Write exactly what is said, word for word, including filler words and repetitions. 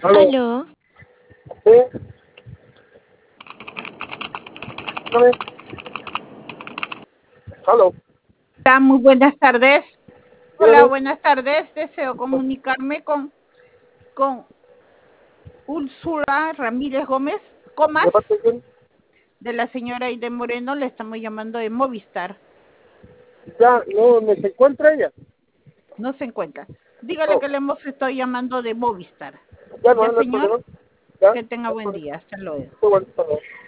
Aló. Aló. Sí. Dígame. Aló. Hola, muy buenas tardes. Hola, Dígame. buenas tardes. Deseo comunicarme con, con Úrsula Ramírez Gómez Comas, ¿De parte de quién? de la señora Aide Moreno. Le estamos llamando de Movistar. Ya, no, ¿me se encuentra ella? No se encuentra. Dígale No. que le hemos estado llamando de Movistar. Ya, no, Ya, no hay señor, problema. Ya. que tenga buen día. Hasta luego. Muy bueno, hasta luego.